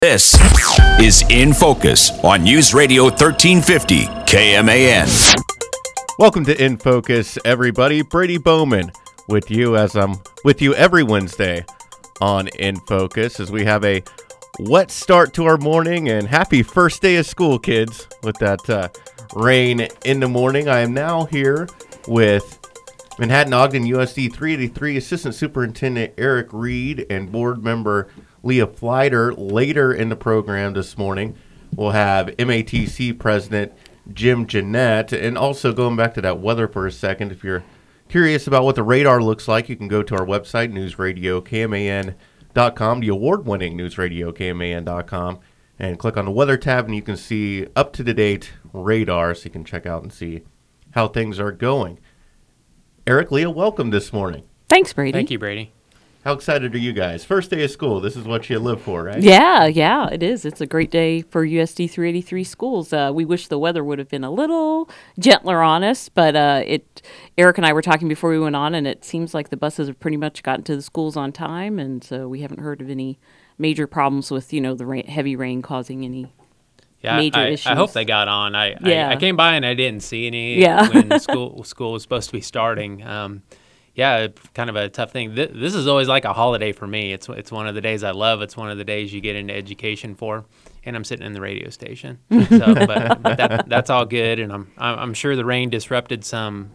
This is In Focus on News Radio 1350 KMAN. Welcome to In Focus, everybody. Brady Bowman with you as I'm with you every Wednesday on In Focus as we have a wet start to our morning, and happy first day of school, kids, with that rain in the morning. I am now here with Manhattan-Ogden USD 383 Assistant Superintendent Eric Reed and Board Member Leah Flider. Later in the program this morning, we'll have MATC President Jim Jeanette. And also, going back to that weather for a second, if you're curious about what the radar looks like, you can go to our website, newsradiokman.com, the award-winning newsradiokman.com, and click on the weather tab, and you can see up-to-the-date radar, so you can check out and see how things are going. Eric, Leah, welcome this morning. Thanks, Brady. Thank you, Brady. How excited are you guys? First day of school. This is what you live for, right? Yeah, it is. It's a great day for USD 383 schools. We wish the weather would have been a little gentler on us, but Eric and I were talking before we went on, and it seems like the buses have pretty much gotten to the schools on time, and so we haven't heard of any major problems with, the heavy rain causing any major issues. I hope they got on. I came by and I didn't see any when school was supposed to be starting. Kind of a tough thing. This is always like a holiday for me. It's one of the days I love. It's one of the days you get into education for, and I'm sitting in the radio station. So, but that's all good, and I'm sure the rain disrupted some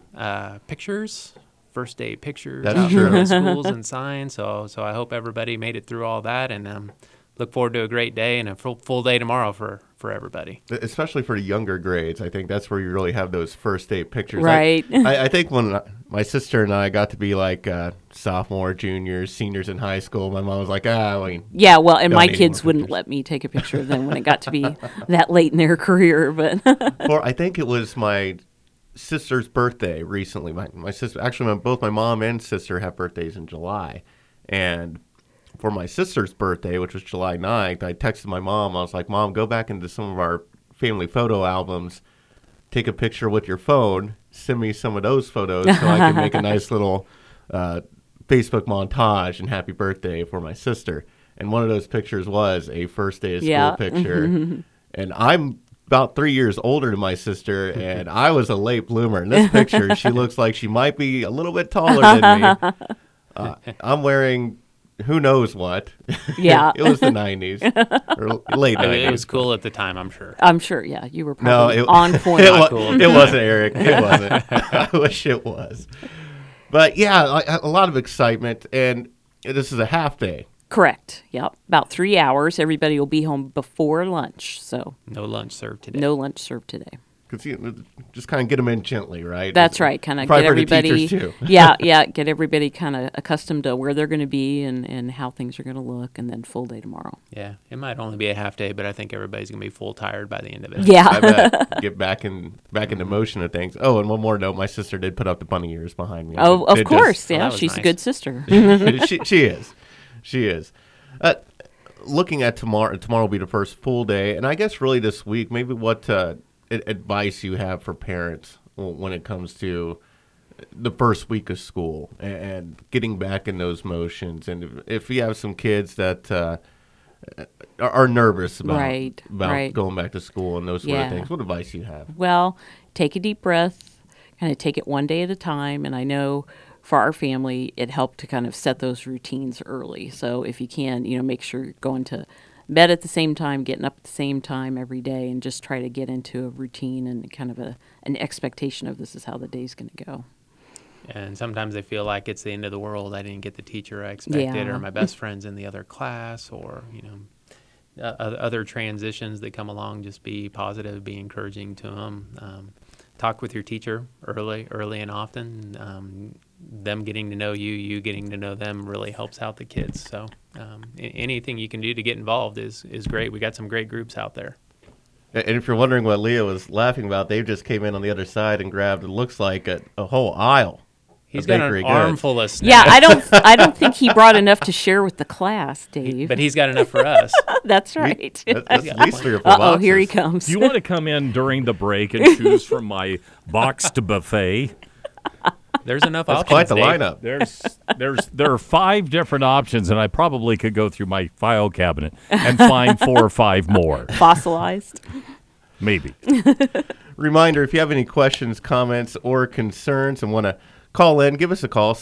first day pictures. That's true. Schools and signs. So I hope everybody made it through all that, and look forward to a great day and a full day tomorrow for everybody. Especially for the younger grades. I think that's where you really have those first day pictures. Right. I think when my sister and I got to be like sophomore, juniors, seniors in high school, my mom was like, and my kids wouldn't let me take a picture of them when it got to be that late in their career. But I think it was my sister's birthday recently. My sister, actually, both my mom and sister have birthdays in July. And for my sister's birthday, which was July 9th, I texted my mom. I was like, Mom, go back into some of our family photo albums, take a picture with your phone, send me some of those photos so I can make a nice little Facebook montage and happy birthday for my sister. And one of those pictures was a first day of school picture. And I'm about 3 years older than my sister, and I was a late bloomer. In this picture, she looks like she might be a little bit taller than me. I'm wearing who knows what. Yeah. It was the 90s, or late 90s. It was cool at the time, I'm sure. I'm sure, yeah. You were probably on point. It wasn't, Eric. It wasn't. I wish it was. But, yeah, a lot of excitement, and this is a half day. Correct. Yep. About 3 hours. Everybody will be home before lunch. So no lunch served today. No lunch served today. Just kind of get them in gently, right? That's right. Kind of get everybody. Get everybody kind of accustomed to where they're going to be and how things are going to look, and then full day tomorrow. Yeah, it might only be a half day, but I think everybody's going to be full tired by the end of it. Yeah, I bet. Get back into motion of things. Oh, and one more note: my sister did put up the bunny ears behind me. Oh, of course, she's nice. A good sister. She is. Looking at tomorrow will be the first full day, and I guess really this week, maybe what advice you have for parents when it comes to the first week of school and getting back in those motions, and if you have some kids that are nervous about going back to school and those sort of things, what advice do you have? Well, take a deep breath, kind of take it one day at a time, and I know for our family it helped to kind of set those routines early. So if you can, make sure you're going to bed at the same time, getting up at the same time every day, and just try to get into a routine and kind of an expectation of this is how the day's going to go. And sometimes they feel like it's the end of the world. I didn't get the teacher I expected, or my best friend's in the other class, or other transitions that come along. Just be positive, be encouraging to them. Talk with your teacher early and often. Them getting to know you getting to know them really helps out the kids. So anything you can do to get involved is great. We got some great groups out there. And if you're wondering what Leah was laughing about, they just came in on the other side and grabbed, it looks like, a whole aisle. He's got an armful of snacks. Yeah, I don't think he brought enough to share with the class, Dave. But he's got enough for us. That's right. That's at least 3 or 4 boxes. Uh-oh, here he comes. You want to come in during the break and choose from my boxed buffet? There's enough That's options. quite the Dave. lineup. There are 5 different options, and I probably could go through my file cabinet and find 4 or 5 more. Fossilized. Maybe. Reminder, if you have any questions, comments, or concerns and want to call in, give us a call,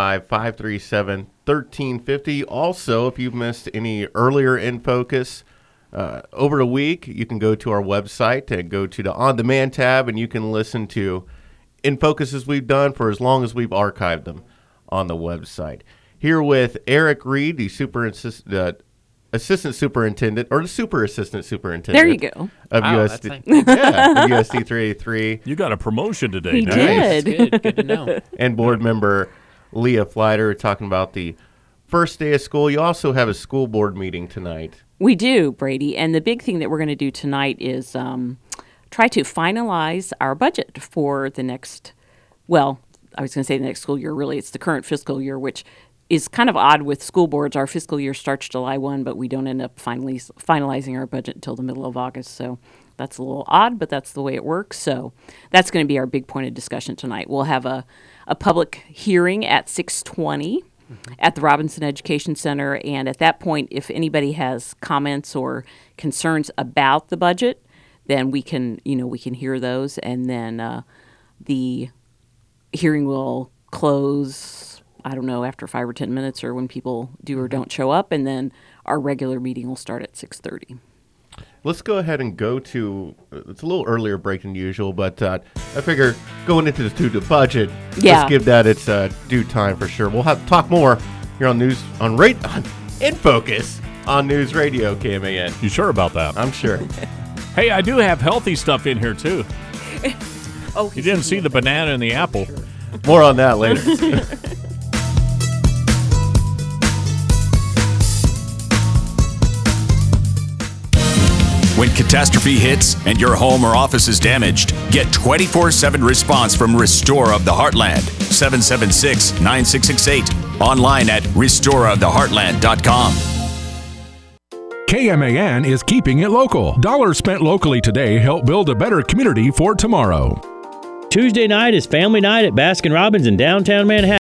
785-537-1350. Also, if you've missed any earlier In Focus over the week, you can go to our website and go to the On Demand tab, and you can listen to In Focuses we've done for as long as we've archived them on the website. Here with Eric Reed, the assistant superintendent, or the super assistant superintendent. There you go. Of Wow, USD, yeah, of USD 383. You got a promotion today. He Nice. did. Good to know. And board member Leah Flider talking about the first day of school. You also have a school board meeting tonight. We do, Brady. And the big thing that we're going to do tonight is try to finalize our budget for the next, well, I was going to say the next school year. Really, it's the current fiscal year, which is kind of odd with school boards. Our fiscal year starts July 1, but we don't end up finalizing our budget until the middle of August. So that's a little odd, but that's the way it works. So that's going to be our big point of discussion tonight. We'll have a public hearing at 6:20 at the Robinson Education Center. And at that point, if anybody has comments or concerns about the budget, then we can hear those. And then the hearing will close, I don't know, after 5 or 10 minutes or when people do or don't show up. And then our regular meeting will start at 6:30. Let's go ahead and go to, it's a little earlier break than usual, but I figure going into the budget, Yeah. let's give that its due time for sure. We'll have to talk more here on In Focus on News Radio KMAN. You sure about that? I'm sure. Hey, I do have healthy stuff in here, too. Oh, You didn't see the banana and the apple. More on that later. When catastrophe hits and your home or office is damaged, get 24/7 response from Restore of the Heartland. 776-9668. Online at restoreoftheheartland.com. KMAN is keeping it local. Dollars spent locally today help build a better community for tomorrow. Tuesday night is family night at Baskin-Robbins in downtown Manhattan.